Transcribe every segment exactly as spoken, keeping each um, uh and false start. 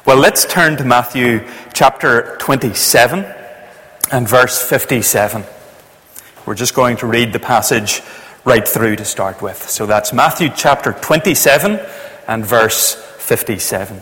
Well, let's turn to Matthew chapter twenty-seven and verse fifty-seven. We're just going to read the passage right through to start with. So that's Matthew chapter twenty-seven and verse fifty-seven.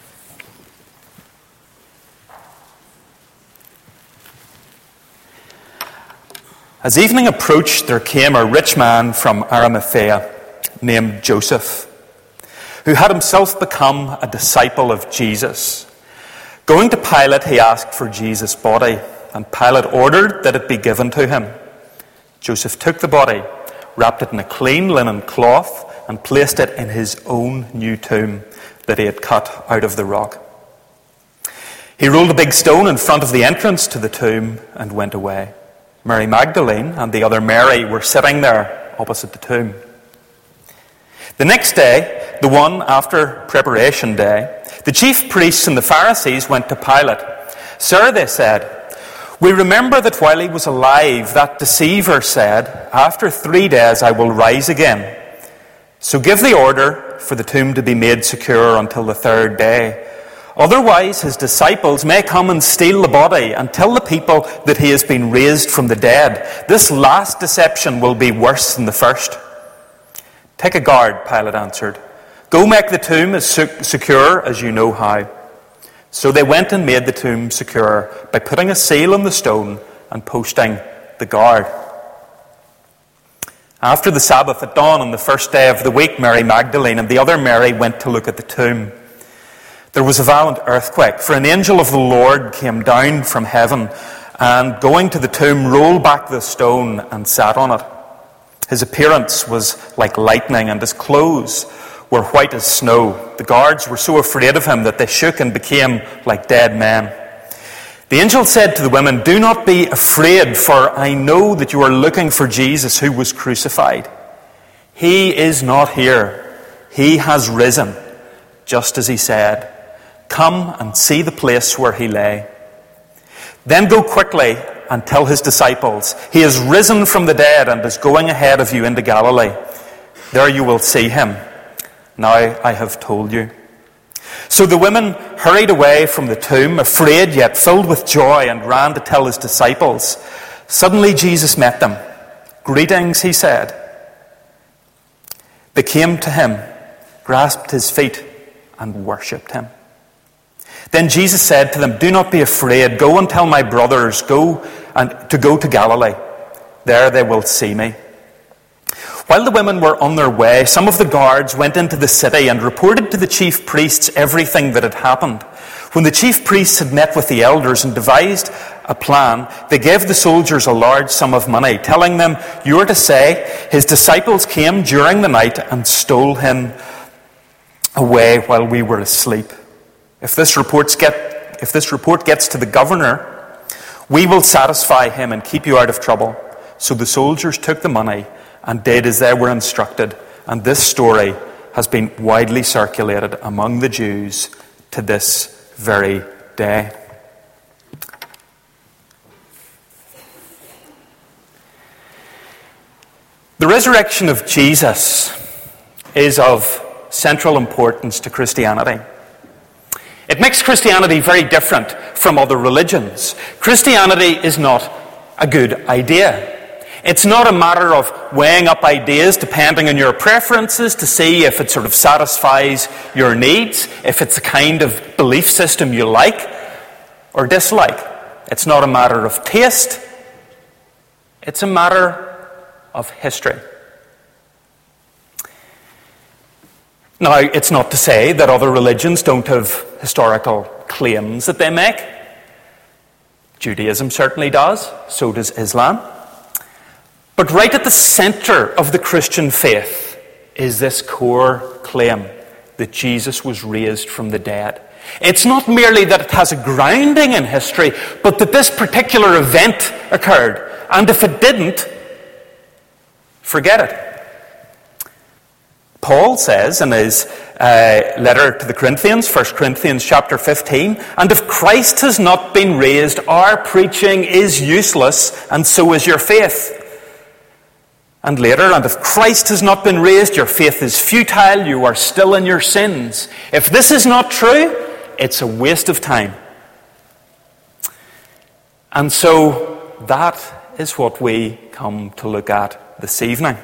As evening approached, there came a rich man from Arimathea named Joseph, who had himself become a disciple of Jesus. Going to Pilate, he asked for Jesus' body, and Pilate ordered that it be given to him. Joseph took the body, wrapped it in a clean linen cloth, and placed it in his own new tomb that he had cut out of the rock. He rolled a big stone in front of the entrance to the tomb and went away. Mary Magdalene and the other Mary were sitting there opposite the tomb. The next day, the one after preparation day, the chief priests and the Pharisees went to Pilate. "Sir," they said, "we remember that while he was alive, that deceiver said, 'After three days I will rise again.' So give the order for the tomb to be made secure until the third day. Otherwise his disciples may come and steal the body and tell the people that he has been raised from the dead. This last deception will be worse than the first." "Take a guard," Pilate answered. "Go make the tomb as secure as you know how." So they went and made the tomb secure by putting a seal on the stone and posting the guard. After the Sabbath at dawn on the first day of the week, Mary Magdalene and the other Mary went to look at the tomb. There was a violent earthquake, for an angel of the Lord came down from heaven and, going to the tomb, rolled back the stone and sat on it. His appearance was like lightning, and his clothes were white as snow. The guards were so afraid of him that they shook and became like dead men. The angel said to the women, "Do not be afraid, for I know that you are looking for Jesus who was crucified. He is not here. He has risen, just as he said. Come and see the place where he lay. Then go quickly and tell his disciples, he is risen from the dead and is going ahead of you into Galilee. There you will see him. Now I have told you." So the women hurried away from the tomb, afraid yet filled with joy, and ran to tell his disciples. Suddenly Jesus met them. "Greetings," he said. They came to him, grasped his feet, and worshipped him. Then Jesus said to them, "Do not be afraid. Go and tell my brothers go and to go to Galilee. There they will see me." While the women were on their way, some of the guards went into the city and reported to the chief priests everything that had happened. When the chief priests had met with the elders and devised a plan, they gave the soldiers a large sum of money, telling them, "You are to say, his disciples came during the night and stole him away while we were asleep. If this, reports get, if this report gets to the governor, we will satisfy him and keep you out of trouble." So the soldiers took the money and did as they were instructed. And this story has been widely circulated among the Jews to this very day. The resurrection of Jesus is of central importance to Christianity. It makes Christianity very different from other religions. Christianity is not a good idea. It's not a matter of weighing up ideas depending on your preferences to see if it sort of satisfies your needs, if it's a kind of belief system you like or dislike. It's not a matter of taste. It's a matter of history. Now, it's not to say that other religions don't have historical claims that they make. Judaism certainly does, so does Islam. But right at the center of the Christian faith is this core claim that Jesus was raised from the dead. It's not merely that it has a grounding in history, but that this particular event occurred. And if it didn't, forget it. Paul says in his uh, letter to the Corinthians, First Corinthians chapter fifteen, "And if Christ has not been raised, our preaching is useless, and so is your faith." And later, "And if Christ has not been raised, your faith is futile, you are still in your sins." If this is not true, it's a waste of time. And so that is what we come to look at this evening.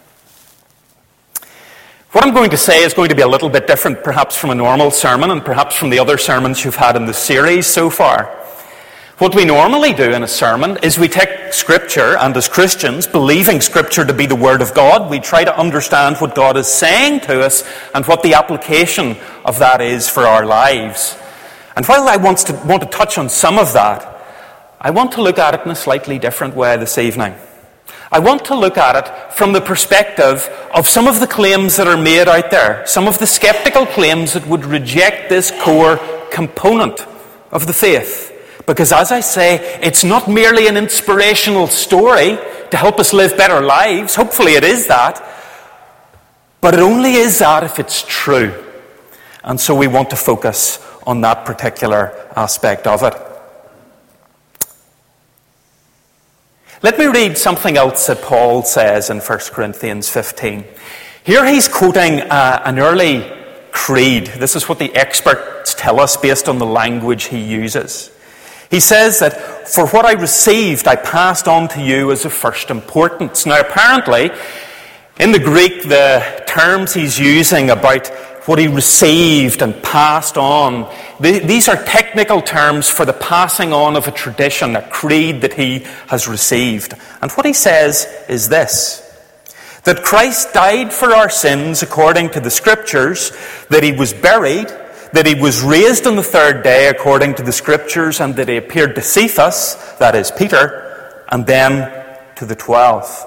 What I'm going to say is going to be a little bit different, perhaps from a normal sermon and perhaps from the other sermons you've had in the series so far. What we normally do in a sermon is we take Scripture, and as Christians, believing Scripture to be the Word of God, we try to understand what God is saying to us and what the application of that is for our lives. And while I want to, want to touch on some of that, I want to look at it in a slightly different way this evening. I want to look at it from the perspective of some of the claims that are made out there, some of the skeptical claims that would reject this core component of the faith. Because as I say, it's not merely an inspirational story to help us live better lives. Hopefully it is that. But it only is that if it's true. And so we want to focus on that particular aspect of it. Let me read something else that Paul says in First Corinthians fifteen. Here he's quoting uh, an early creed. This is what the experts tell us based on the language he uses. He says that, "For what I received, I passed on to you as of first importance." Now, apparently, in the Greek, the terms he's using about what he received and passed on, these are technical terms for the passing on of a tradition, a creed that he has received. And what he says is this: that Christ died for our sins according to the Scriptures, that he was buried, that he was raised on the third day according to the Scriptures, and that he appeared to Cephas, that is Peter, and then to the twelve.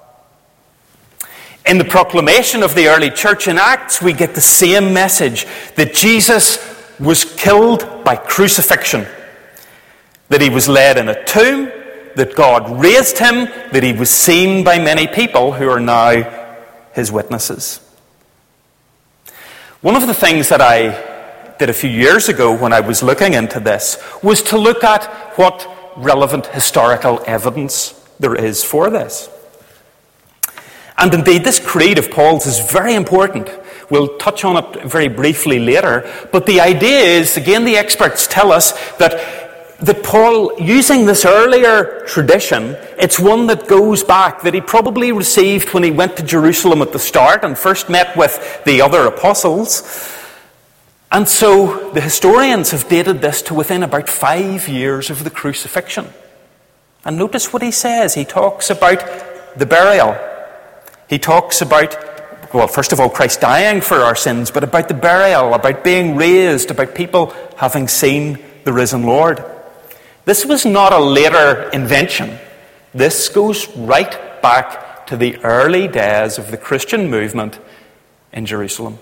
In the proclamation of the early church in Acts, we get the same message, that Jesus was killed by crucifixion, that he was laid in a tomb, that God raised him, that he was seen by many people who are now his witnesses. One of the things that I did a few years ago when I was looking into this was to look at what relevant historical evidence there is for this. And indeed, this creed of Paul's is very important. We'll touch on it very briefly later. But the idea is, again, the experts tell us that, that Paul, using this earlier tradition, it's one that goes back, that he probably received when he went to Jerusalem at the start and first met with the other apostles. And so the historians have dated this to within about five years of the crucifixion. And notice what he says. He talks about the burial. He talks about, well, first of all, Christ dying for our sins, but about the burial, about being raised, about people having seen the risen Lord. This was not a later invention. This goes right back to the early days of the Christian movement in Jerusalem.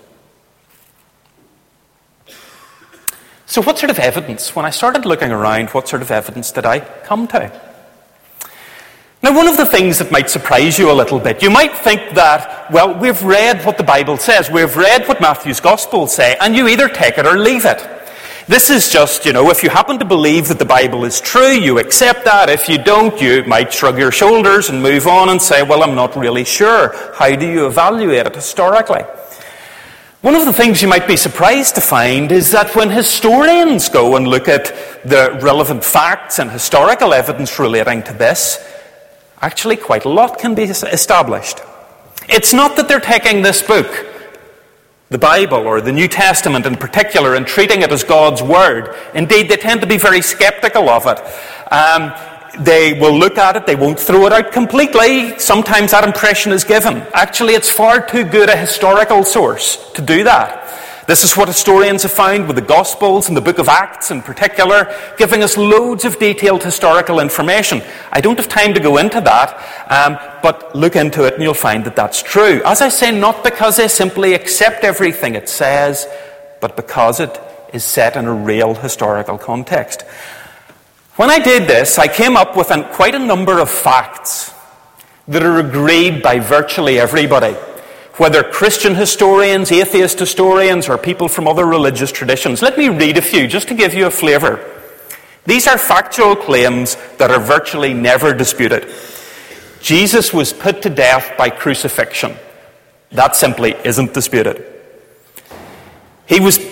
So what sort of evidence, when I started looking around, what sort of evidence did I come to? Now, one of the things that might surprise you a little bit, you might think that, well, we've read what the Bible says, we've read what Matthew's Gospels say, and you either take it or leave it. This is just, you know, if you happen to believe that the Bible is true, you accept that. If you don't, you might shrug your shoulders and move on and say, well, I'm not really sure. How do you evaluate it historically? One of the things you might be surprised to find is that when historians go and look at the relevant facts and historical evidence relating to this, actually quite a lot can be established. It's not that they're taking this book, the Bible or the New Testament in particular, and treating it as God's Word. Indeed, they tend to be very skeptical of it. Um, they will look at it, they won't throw it out completely. Sometimes that impression is given. Actually, it's far too good a historical source to do that. This is what historians have found with the Gospels and the book of Acts in particular, giving us loads of detailed historical information. I don't have time to go into that, um, but look into it and you'll find that that's true. As I say, not because they simply accept everything it says, but because it is set in a real historical context. When I did this, I came up with an, quite a number of facts that are agreed by virtually everybody, whether Christian historians, atheist historians, or people from other religious traditions. Let me read a few, just to give you a flavour. These are factual claims that are virtually never disputed. Jesus was put to death by crucifixion. That simply isn't disputed. He was,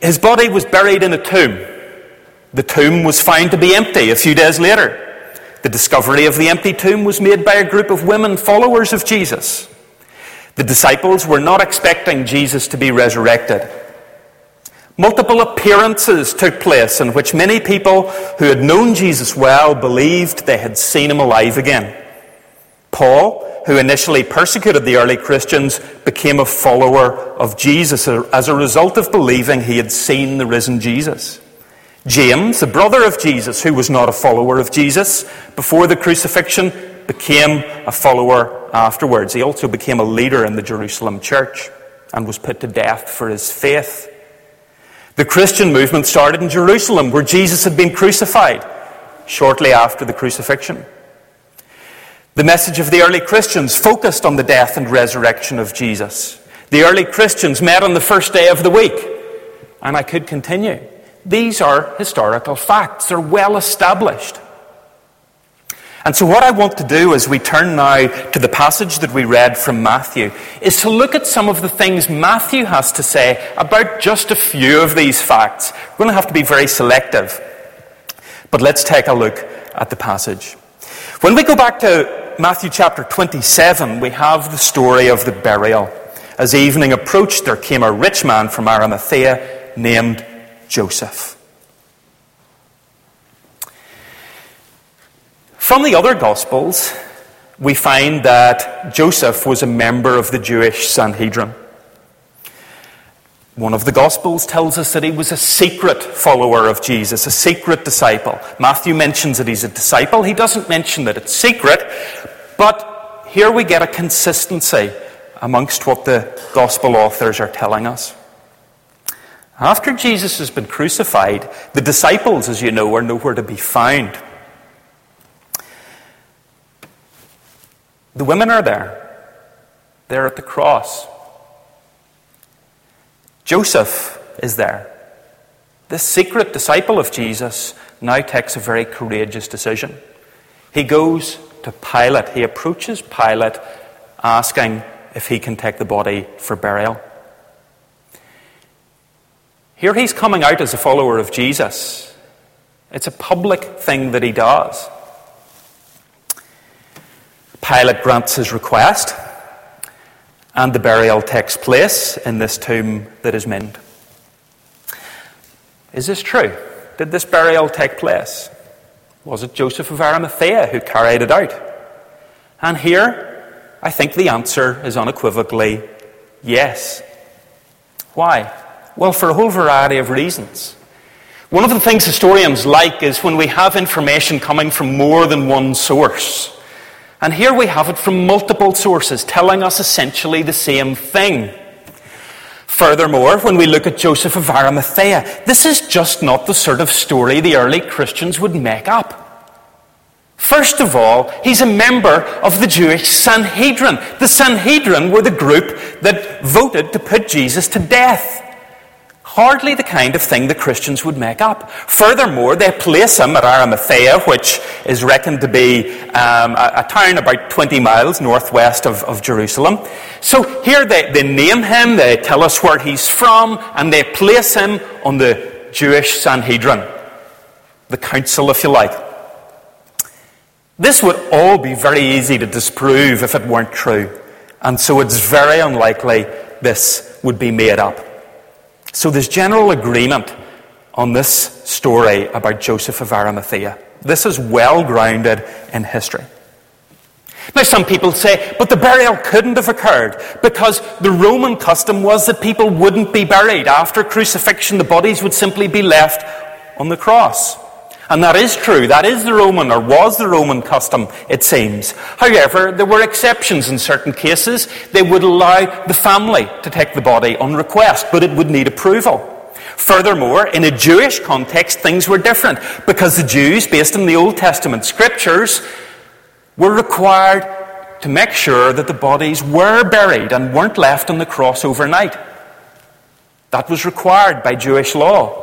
His body was buried in a tomb. The tomb was found to be empty a few days later. The discovery of the empty tomb was made by a group of women followers of Jesus. The disciples were not expecting Jesus to be resurrected. Multiple appearances took place in which many people who had known Jesus well believed they had seen him alive again. Paul, who initially persecuted the early Christians, became a follower of Jesus as a result of believing he had seen the risen Jesus. James, the brother of Jesus, who was not a follower of Jesus before the crucifixion, became a follower afterwards. He also became a leader in the Jerusalem church and was put to death for his faith. The Christian movement started in Jerusalem, where Jesus had been crucified shortly after the crucifixion. The message of the early Christians focused on the death and resurrection of Jesus. The early Christians met on the first day of the week. And I could continue. These are historical facts. They're well established. And so what I want to do as we turn now to the passage that we read from Matthew is to look at some of the things Matthew has to say about just a few of these facts. We're going to have to be very selective. But let's take a look at the passage. When we go back to Matthew chapter twenty-seven, we have the story of the burial. As evening approached, there came a rich man from Arimathea named Joseph. From the other Gospels, we find that Joseph was a member of the Jewish Sanhedrin. One of the Gospels tells us that he was a secret follower of Jesus, a secret disciple. Matthew mentions that he's a disciple. He doesn't mention that it's secret, but here we get a consistency amongst what the Gospel authors are telling us. After Jesus has been crucified, the disciples, as you know, are nowhere to be found. The women are there. They're at the cross. Joseph is there. This secret disciple of Jesus now takes a very courageous decision. He goes to Pilate. He approaches Pilate asking if he can take the body for burial. Here he's coming out as a follower of Jesus. It's a public thing that he does. Pilate grants his request, and the burial takes place in this tomb that is mined. Is this true? Did this burial take place? Was it Joseph of Arimathea who carried it out? And here, I think the answer is unequivocally yes. Why? Well, for a whole variety of reasons. One of the things historians like is when we have information coming from more than one source. And here we have it from multiple sources telling us essentially the same thing. Furthermore, when we look at Joseph of Arimathea, this is just not the sort of story the early Christians would make up. First of all, he's a member of the Jewish Sanhedrin. The Sanhedrin were the group that voted to put Jesus to death. Hardly the kind of thing the Christians would make up. Furthermore, they place him at Arimathea, which is reckoned to be um, a, a town about twenty miles northwest of, of Jerusalem. So here they, they name him, they tell us where he's from, and they place him on the Jewish Sanhedrin, the council, if you like. This would all be very easy to disprove if it weren't true. And so it's very unlikely this would be made up. So there's general agreement on this story about Joseph of Arimathea. This is well grounded in history. Now some people say, but the burial couldn't have occurred because the Roman custom was that people wouldn't be buried. After crucifixion, the bodies would simply be left on the cross. And that is true. That is the Roman, or was the Roman custom, it seems. However, there were exceptions in certain cases. They would allow the family to take the body on request, but it would need approval. Furthermore, in a Jewish context, things were different, because the Jews, based on the Old Testament scriptures, were required to make sure that the bodies were buried and weren't left on the cross overnight. That was required by Jewish law.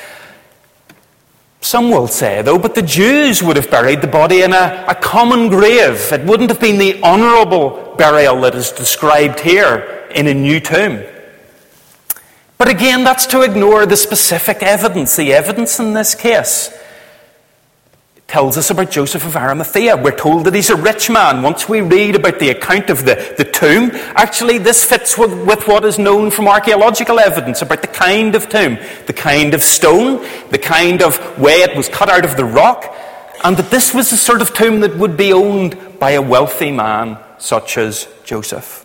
Some will say, though, but the Jews would have buried the body in a, a common grave. It wouldn't have been the honourable burial that is described here in a new tomb. But again, that's to ignore the specific evidence. The evidence in this case tells us about Joseph of Arimathea. We're told that he's a rich man. Once we read about the account of the, the tomb, actually this fits with, with what is known from archaeological evidence about the kind of tomb, the kind of stone, the kind of way it was cut out of the rock, and that this was the sort of tomb that would be owned by a wealthy man such as Joseph.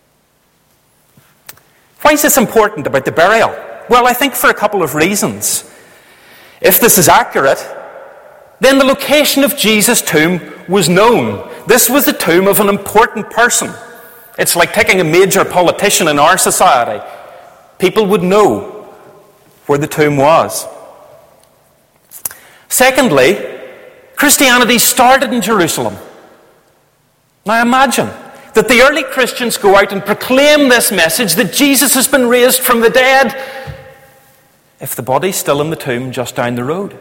Why is this important about the burial? Well, I think for a couple of reasons. If this is accurate, then the location of Jesus' tomb was known. This was the tomb of an important person. It's like taking a major politician in our society. People would know where the tomb was. Secondly, Christianity started in Jerusalem. Now imagine that the early Christians go out and proclaim this message that Jesus has been raised from the dead, if the body's still in the tomb just down the road.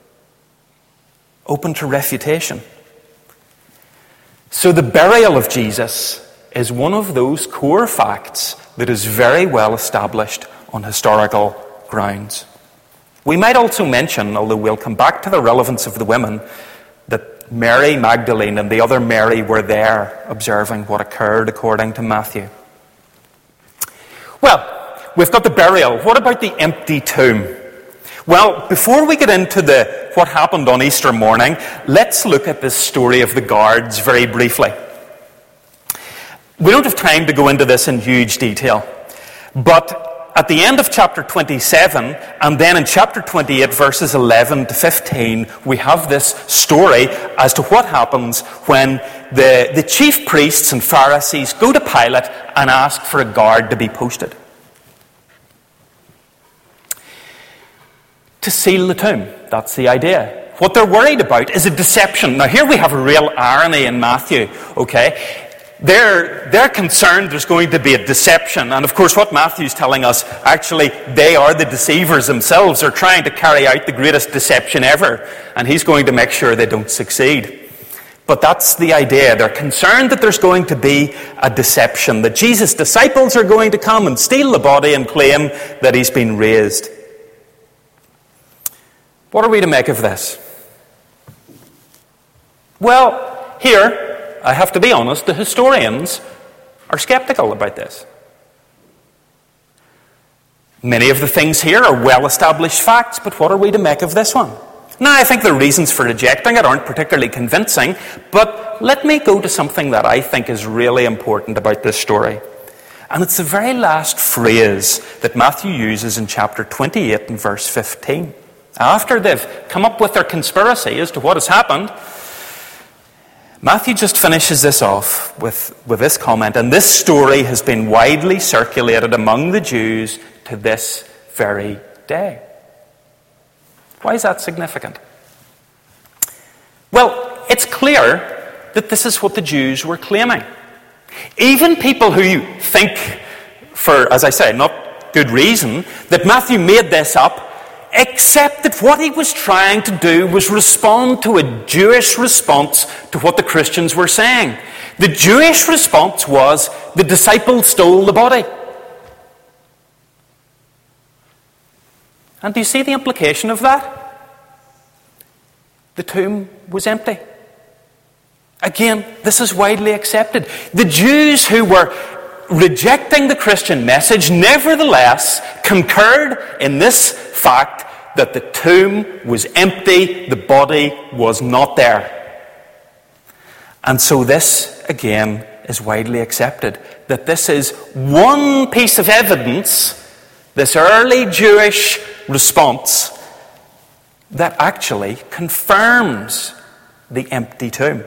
Open to refutation. So the burial of Jesus is one of those core facts that is very well established on historical grounds. We might also mention, although we'll come back to the relevance of the women, that Mary Magdalene and the other Mary were there observing what occurred according to Matthew. Well, we've got the burial. What about the empty tomb? Well, before we get into the what happened on Easter morning, let's look at this story of the guards very briefly. We don't have time to go into this in huge detail, but at the end of chapter twenty-seven, and then in chapter twenty-eight, verses eleven to fifteen, we have this story as to what happens when the, the chief priests and Pharisees go to Pilate and ask for a guard to be posted to seal the tomb. That's the idea. What they're worried about is a deception. Now here we have a real irony in Matthew, okay? They're, they're concerned there's going to be a deception. And of course what Matthew's telling us, actually they are the deceivers themselves. They're trying to carry out the greatest deception ever. And he's going to make sure they don't succeed. But that's the idea. They're concerned that there's going to be a deception. That Jesus' disciples are going to come and steal the body and claim that he's been raised. What are we to make of this? Well, here, I have to be honest, the historians are skeptical about this. Many of the things here are well-established facts, but what are we to make of this one? Now, I think the reasons for rejecting it aren't particularly convincing, but let me go to something that I think is really important about this story. And it's the very last phrase that Matthew uses in chapter twenty-eight and verse fifteen. After they've come up with their conspiracy as to what has happened, Matthew just finishes this off with, with this comment, and this story has been widely circulated among the Jews to this very day. Why is that significant? Well, it's clear that this is what the Jews were claiming. Even people who think, for, as I say, not good reason, that Matthew made this up, except that what he was trying to do was respond to a Jewish response to what the Christians were saying. The Jewish response was, the disciples stole the body. And do you see the implication of that? The tomb was empty. Again, this is widely accepted. The Jews who were rejecting the Christian message nevertheless concurred in this fact that the tomb was empty, the body was not there. And so this, again, is widely accepted, that this is one piece of evidence, this early Jewish response, that actually confirms the empty tomb.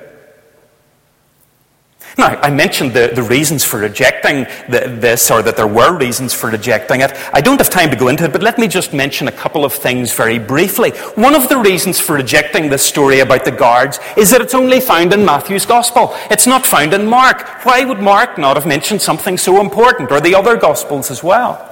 Now, I mentioned the, the reasons for rejecting the, this, or that there were reasons for rejecting it. I don't have time to go into it, but let me just mention a couple of things very briefly. One of the reasons for rejecting this story about the guards is that it's only found in Matthew's Gospel. It's not found in Mark. Why would Mark not have mentioned something so important, or the other Gospels as well?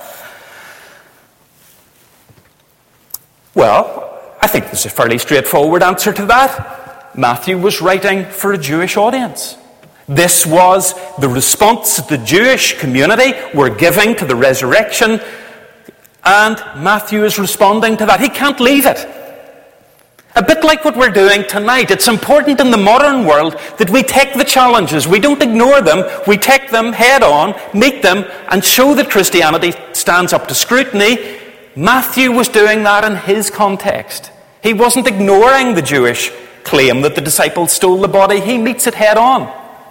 Well, I think there's a fairly straightforward answer to that. Matthew was writing for a Jewish audience. This was the response that the Jewish community were giving to the resurrection And Matthew is responding to that. He can't leave it. A bit like what we're doing tonight. It's important in the modern world that we take the challenges. We don't ignore them. We take them head on, meet them, and show that Christianity stands up to scrutiny. Matthew was doing that in his context. He wasn't ignoring the Jewish claim that the disciples stole the body. He meets it head on.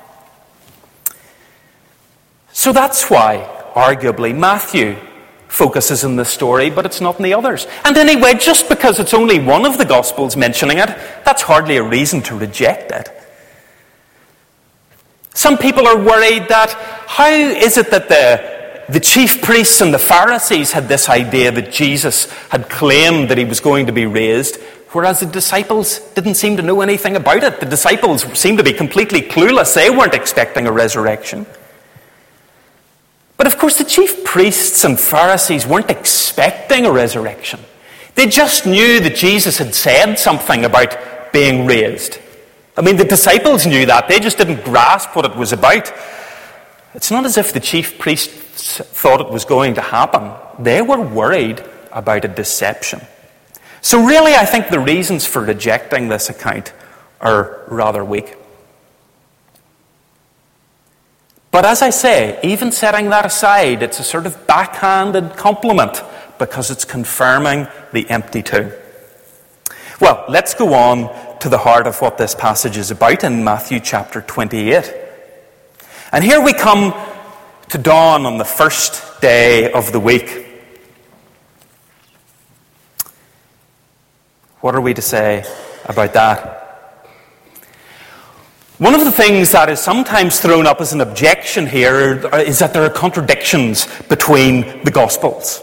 So that's why, arguably, Matthew focuses in this story, but it's not in the others. And anyway, just because it's only one of the Gospels mentioning it, that's hardly a reason to reject it. Some people are worried that how is it that the, the chief priests and the Pharisees had this idea that Jesus had claimed that he was going to be raised, whereas the disciples didn't seem to know anything about it. The disciples seemed to be completely clueless. They weren't expecting a resurrection. But of course, the chief priests and Pharisees weren't expecting a resurrection. They just knew that Jesus had said something about being raised. I mean, the disciples knew that. They just didn't grasp what it was about. It's not as if the chief priests thought it was going to happen. They were worried about a deception. So really, I think the reasons for rejecting this account are rather weak. But as I say, even setting that aside, it's a sort of backhanded compliment because it's confirming the empty tomb. Well, let's go on to the heart of what this passage is about in Matthew chapter twenty-eight. And here we come to dawn on the first day of the week. What are we to say about that? One of the things that is sometimes thrown up as an objection here is that there are contradictions between the Gospels.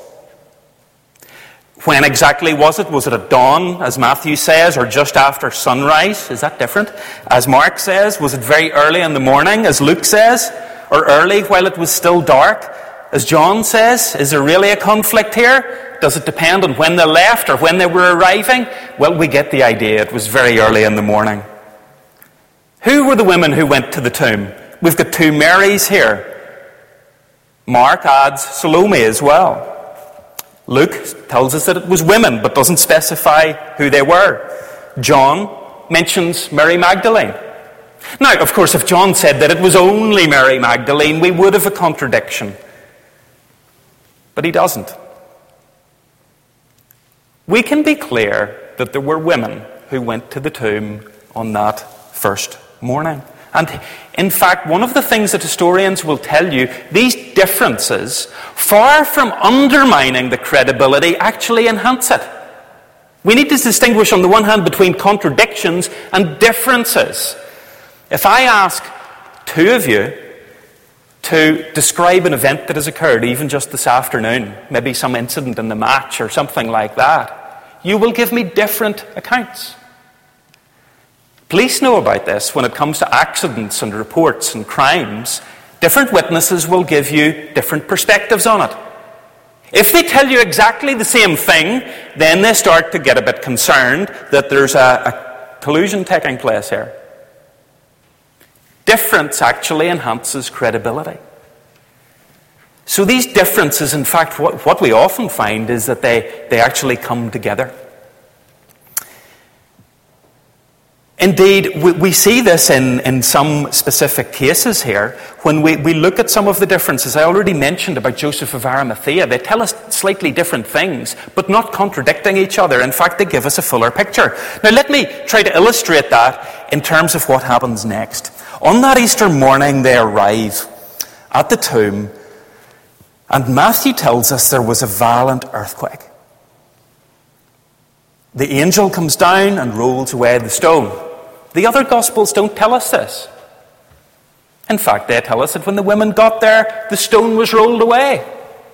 When exactly was it? Was it at dawn, as Matthew says, or just after sunrise? Is that different? As Mark says, was it very early in the morning, as Luke says? Or early while it was still dark, as John says? Is there really a conflict here? Does it depend on when they left or when they were arriving? Well, we get the idea. It was very early in the morning. Who were the women who went to the tomb? We've got two Marys here. Mark adds Salome as well. Luke tells us that it was women, but doesn't specify who they were. John mentions Mary Magdalene. Now, of course, if John said that it was only Mary Magdalene, we would have a contradiction. But he doesn't. We can be clear that there were women who went to the tomb on that first morning. And in fact, one of the things that historians will tell you, these differences, far from undermining the credibility, actually enhance it. We need to distinguish on the one hand between contradictions and differences. If I ask two of you to describe an event that has occurred, even just this afternoon, maybe some incident in the match or something like that, you will give me different accounts. Police know about this when it comes to accidents and reports and crimes. Different witnesses will give you different perspectives on it. If they tell you exactly the same thing, then they start to get a bit concerned that there's a, a collusion taking place here. Difference actually enhances credibility. So these differences, in fact, what, what we often find is that they, they actually come together. Indeed, we, we see this in, in some specific cases here. When we, we look at some of the differences, I already mentioned about Joseph of Arimathea. They tell us slightly different things, but not contradicting each other. In fact, they give us a fuller picture. Now, let me try to illustrate that in terms of what happens next. On that Easter morning, they arrive at the tomb, and Matthew tells us there was a violent earthquake. The angel comes down and rolls away the stone. The other Gospels don't tell us this. In fact, they tell us that when the women got there, the stone was rolled away.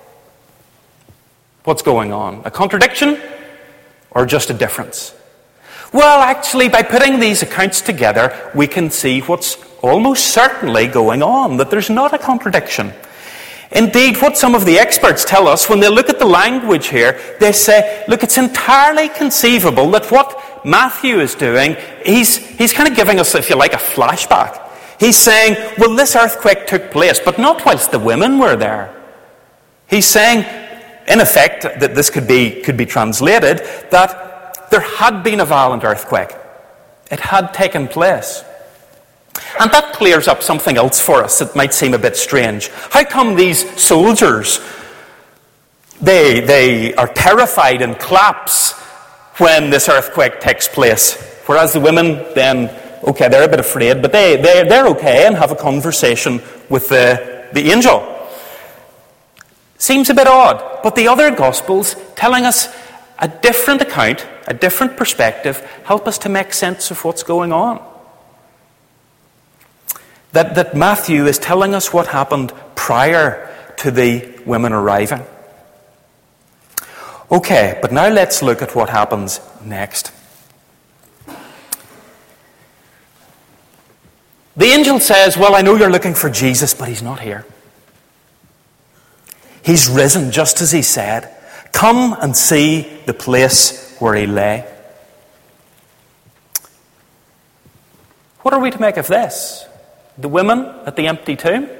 What's going on? A contradiction or just a difference? Well, actually, by putting these accounts together, we can see what's almost certainly going on, that there's not a contradiction. Indeed, what some of the experts tell us when they look at the language here, they say, look, it's entirely conceivable that what Matthew is doing, he's, he's kind of giving us, if you like, a flashback. He's saying, well, this earthquake took place, but not whilst the women were there. He's saying, In effect, that this could be, could be translated that there had been a violent earthquake. It had taken place. And that clears up something else for us that might seem a bit strange. How come these soldiers, they, they are terrified and collapse when this earthquake takes place, whereas the women then, okay, they're a bit afraid, but they, they, they're okay and have a conversation with the, the angel? Seems a bit odd, but the other Gospels telling us a different account, a different perspective, help us to make sense of what's going on. That, that Matthew is telling us what happened prior to the women arriving. Okay, but now let's look at what happens next. The angel says, well, I know you're looking for Jesus, but he's not here. He's risen just as he said. Come and see the place where he lay. What are we to make of this? The women at the empty tomb?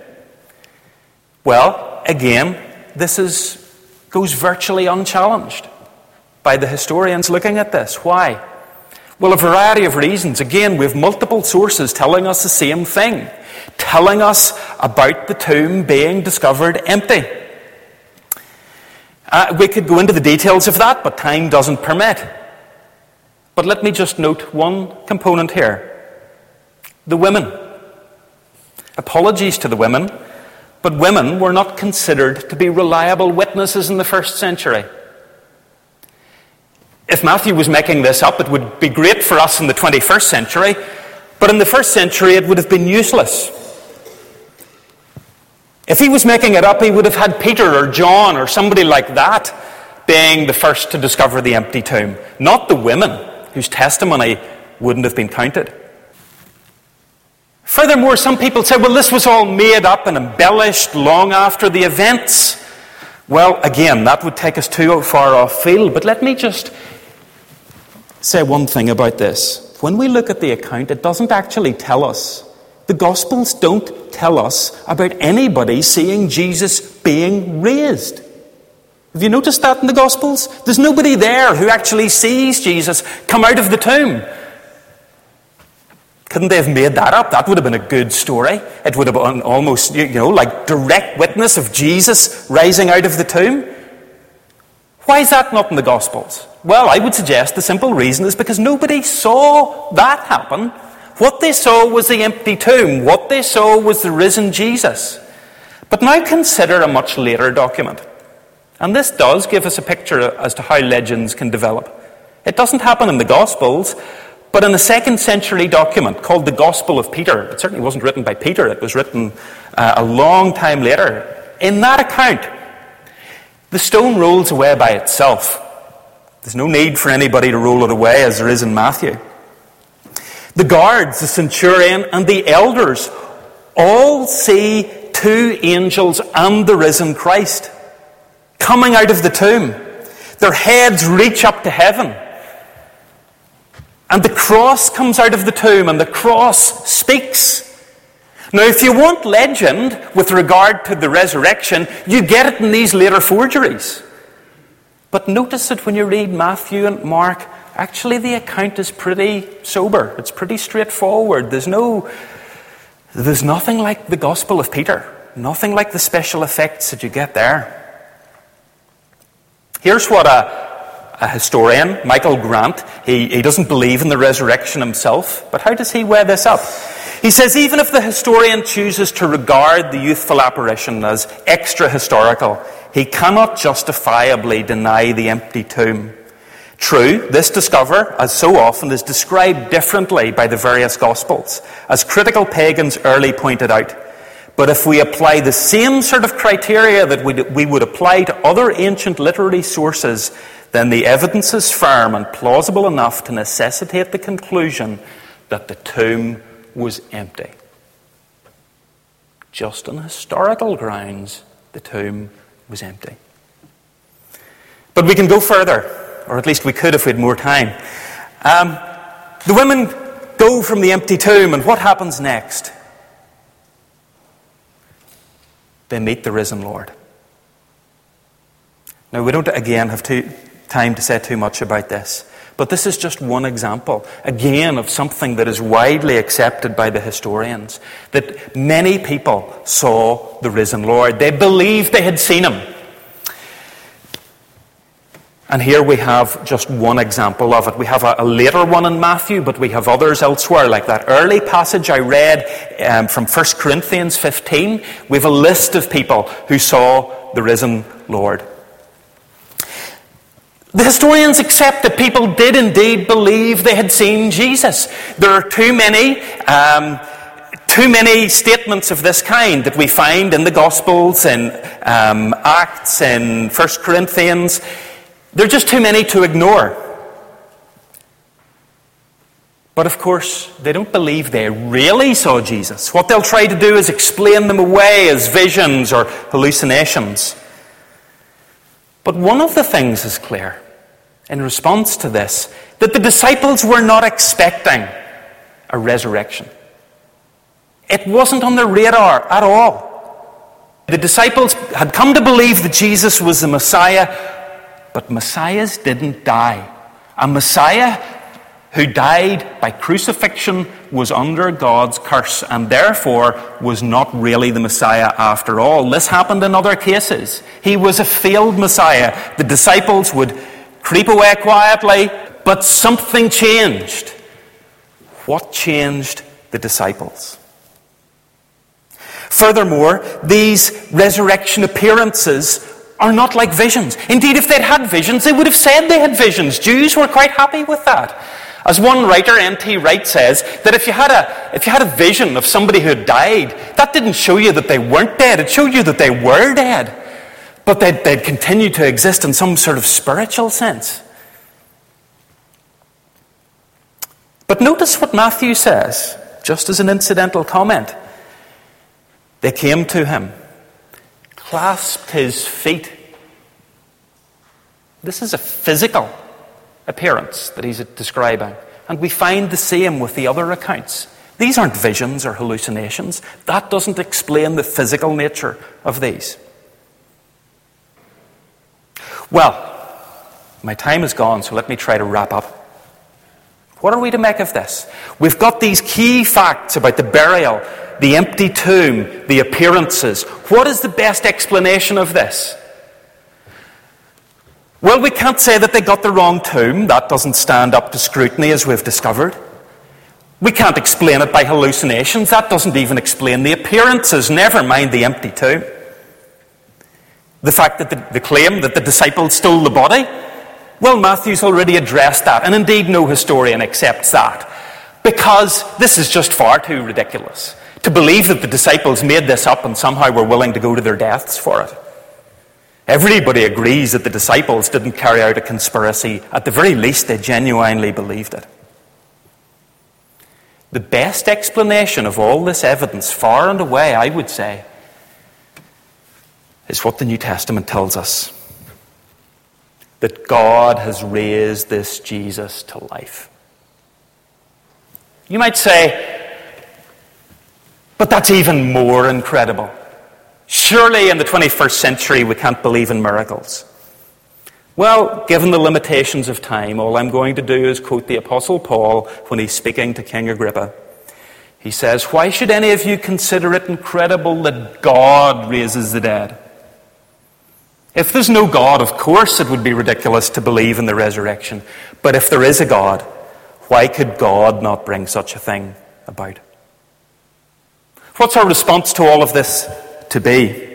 Well, again, this is, goes virtually unchallenged by the historians looking at this. Why? Well, a variety of reasons. Again, we have multiple sources telling us the same thing, telling us about the tomb being discovered empty. Uh, we could go into the details of that, but time doesn't permit. But let me just note one component here. The women. Apologies to the women, but women were not considered to be reliable witnesses in the first century. If Matthew was making this up, it would be great for us in the twenty-first century, but in the first century it would have been useless. If he was making it up, he would have had Peter or John or somebody like that being the first to discover the empty tomb, not the women whose testimony wouldn't have been counted. Furthermore, some people say, well, this was all made up and embellished long after the events. Well, again, that would take us too far off field, but let me just say one thing about this. When we look at the account, it doesn't actually tell us. The Gospels don't tell us about anybody seeing Jesus being raised. Have you noticed that in the Gospels? There's nobody there who actually sees Jesus come out of the tomb. Couldn't they have made that up? That would have been a good story. It would have been almost, you know, like direct witness of Jesus rising out of the tomb. Why is that not in the Gospels? Well, I would suggest the simple reason is because nobody saw that happen. What they saw was the empty tomb. What they saw was the risen Jesus. But now consider a much later document. And this does give us a picture as to how legends can develop. It doesn't happen in the Gospels, but in a second century document called the Gospel of Peter. It certainly wasn't written by Peter. It was written uh, a long time later. In that account, the stone rolls away by itself. There's no need for anybody to roll it away as there is in Matthew. The guards, the centurion, and the elders all see two angels and the risen Christ coming out of the tomb. Their heads reach up to heaven. And the cross comes out of the tomb, and the cross speaks. Now, if you want legend with regard to the resurrection, you get it in these later forgeries. But notice that when you read Matthew and Mark, actually the account is pretty sober. It's pretty straightforward. There's no, there's nothing like the Gospel of Peter. Nothing like the special effects that you get there. Here's what a, a historian, Michael Grant, he, he doesn't believe in the resurrection himself, but how does he weigh this up? He says, even if the historian chooses to regard the youthful apparition as extra-historical, he cannot justifiably deny the empty tomb. True, this discover, as so often, is described differently by the various Gospels, as critical pagans early pointed out. But if we apply the same sort of criteria that we, we would apply to other ancient literary sources, then the evidence is firm and plausible enough to necessitate the conclusion that the tomb was empty. Just on historical grounds, the tomb was empty. But we can go further, or at least we could if we had more time. Um, the women go from the empty tomb, and what happens next? They meet the risen Lord. Now, we don't, again, have too, time to say too much about this, but this is just one example, again, of something that is widely accepted by the historians, that many people saw the risen Lord. They believed they had seen him. And here we have just one example of it. We have a, a later one in Matthew, but we have others elsewhere, like that early passage I read um, from First Corinthians fifteen. We have a list of people who saw the risen Lord. The historians accept that people did indeed believe they had seen Jesus. There are too many, um, too many statements of this kind that we find in the Gospels, in um, Acts, in First Corinthians. They're just too many to ignore. But of course, they don't believe they really saw Jesus. What they'll try to do is explain them away as visions or hallucinations. But one of the things is clear in response to this, that the disciples were not expecting a resurrection. It wasn't on their radar at all. The disciples had come to believe that Jesus was the Messiah, but Messiahs didn't die. A Messiah who died by crucifixion was under God's curse and therefore was not really the Messiah after all. This happened in other cases. He was a failed Messiah. The disciples would creep away quietly, but something changed. What changed the disciples? Furthermore, these resurrection appearances are not like visions. Indeed, if they'd had visions, they would have said they had visions. Jews were quite happy with that. As one writer, N T Wright, says, that if you had a if you had a vision of somebody who had died, that didn't show you that they weren't dead. It showed you that they were dead. But they'd, they'd continue to exist in some sort of spiritual sense. But notice what Matthew says, just as an incidental comment. They came to him, clasped his feet. This is a physical appearance that he's describing. And we find the same with the other accounts. These aren't visions or hallucinations. That doesn't explain the physical nature of these. Well, my time is gone, so let me try to wrap up. What are we to make of this? We've got these key facts about the burial, the empty tomb, the appearances. What is the best explanation of this? Well, we can't say that they got the wrong tomb. That doesn't stand up to scrutiny, as we've discovered. We can't explain it by hallucinations. That doesn't even explain the appearances, never mind the empty tomb. The fact that the, the claim that the disciples stole the body, well, Matthew's already addressed that, and indeed no historian accepts that, because this is just far too ridiculous to believe that the disciples made this up and somehow were willing to go to their deaths for it. Everybody agrees that the disciples didn't carry out a conspiracy. At the very least, they genuinely believed it. The best explanation of all this evidence, far and away, I would say, is what the New Testament tells us. That God has raised this Jesus to life. You might say, but that's even more incredible. Surely in the twenty-first century we can't believe in miracles. Well, given the limitations of time, all I'm going to do is quote the Apostle Paul when he's speaking to King Agrippa. He says, "Why should any of you consider it incredible that God raises the dead? If there's no God, of course it would be ridiculous to believe in the resurrection. But if there is a God, why could God not bring such a thing about?" What's our response to all of this to be?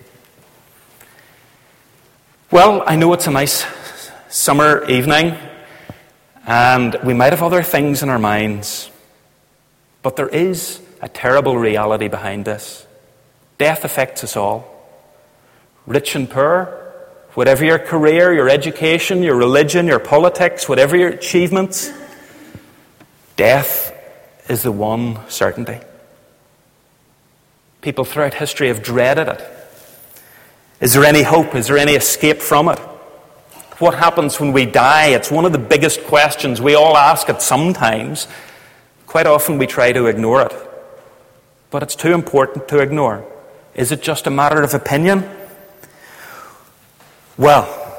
Well, I know it's a nice summer evening, and we might have other things in our minds, but there is a terrible reality behind this. Death affects us all. Rich and poor, whatever your career, your education, your religion, your politics, whatever your achievements, death is the one certainty. People throughout history have dreaded it. Is there any hope? Is there any escape from it? What happens when we die? It's one of the biggest questions. We all ask it sometimes. Quite often we try to ignore it. But it's too important to ignore. Is it just a matter of opinion? Well,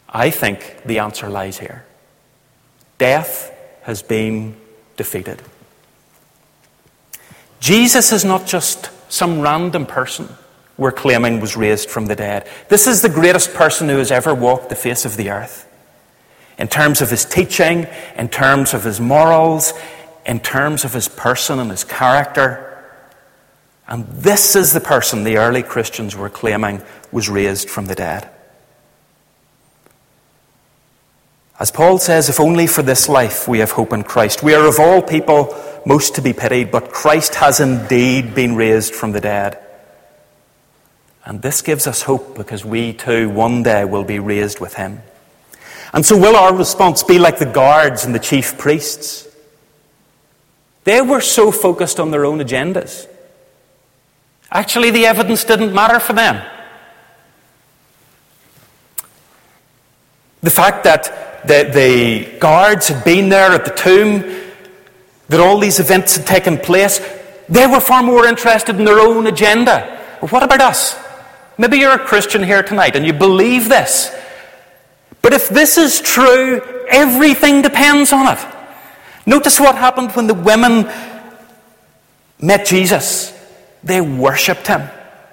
I think the answer lies here. Death has been defeated. Jesus is not just some random person we're claiming was raised from the dead. This is the greatest person who has ever walked the face of the earth. In terms of his teaching, in terms of his morals, in terms of his person and his character. And this is the person the early Christians were claiming was raised from the dead. As Paul says, if only for this life we have hope in Christ. We are of all people most to be pitied, but Christ has indeed been raised from the dead. And this gives us hope because we too one day will be raised with him. And so will our response be like the guards and the chief priests? They were so focused on their own agendas. Actually, the evidence didn't matter for them. The fact that the, the guards had been there at the tomb, that all these events had taken place, they were far more interested in their own agenda. Well, what about us? Maybe you're a Christian here tonight and you believe this. But if this is true, everything depends on it. Notice what happened when the women met Jesus. They worshipped him.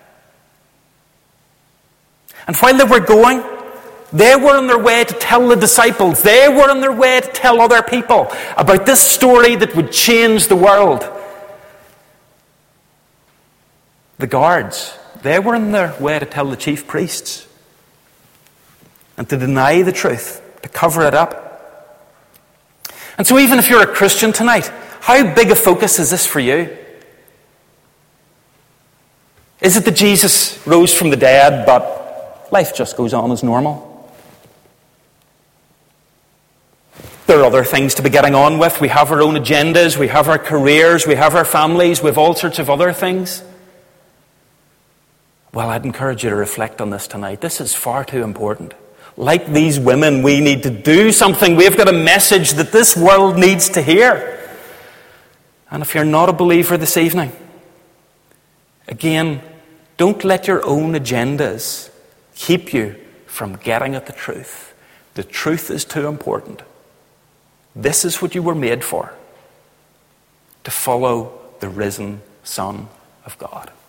And while they were going, they were on their way to tell the disciples, they were on their way to tell other people about this story that would change the world. The guards, they were on their way to tell the chief priests and to deny the truth, to cover it up. And so even if you're a Christian tonight, how big a focus is this for you? Is it that Jesus rose from the dead, but life just goes on as normal? There are other things to be getting on with. We have our own agendas, we have our careers, we have our families, we have all sorts of other things. Well, I'd encourage you to reflect on this tonight. This is far too important. Like these women, we need to do something. We've got a message that this world needs to hear. And if you're not a believer this evening, again, don't let your own agendas keep you from getting at the truth. The truth is too important. This is what you were made for, to follow the risen Son of God.